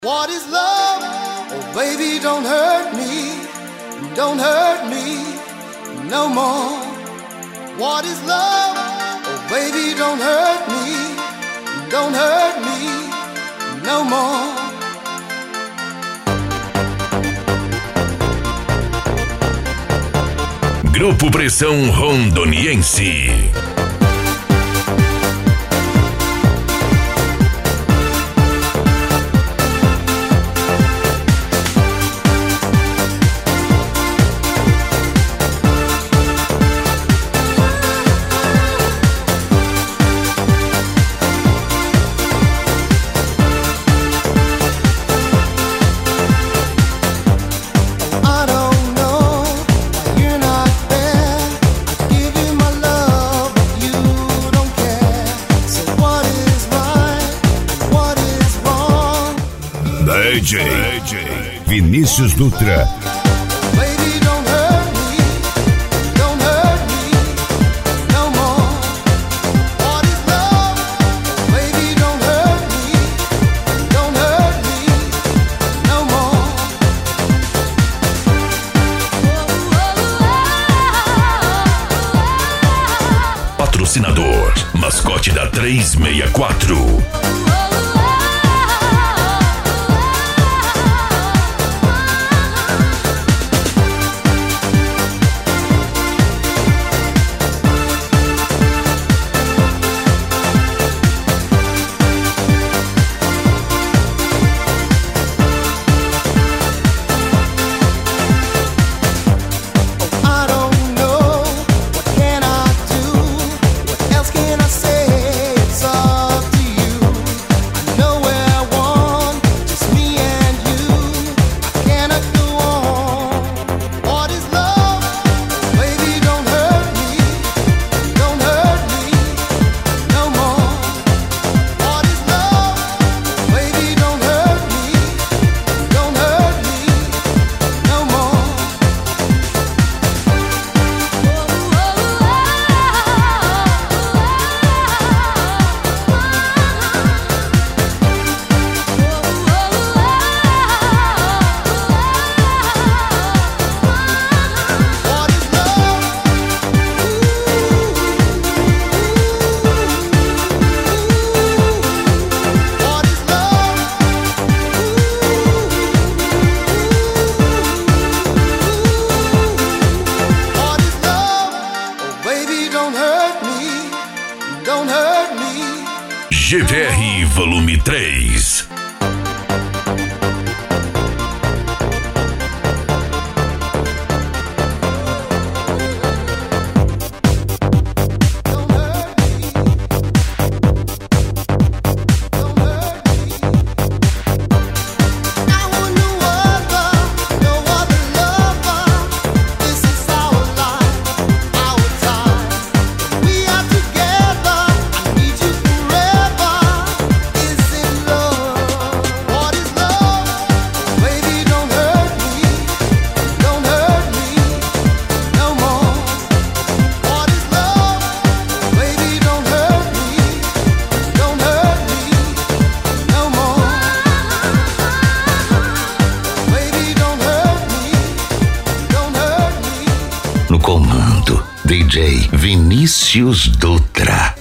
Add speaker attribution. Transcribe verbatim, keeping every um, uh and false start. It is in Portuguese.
Speaker 1: What is love? Oh baby, don't hurt me, don't hurt me no more. What is love? Oh baby, don't hurt me, don't hurt me no more.
Speaker 2: Grupo Pressão Rondoniense. D J, D J Vinícius Dutra. Patrocinador, mascote da trezentos e sessenta e quatro. G V R Volume três. No comando, D J Vinícius Dutra.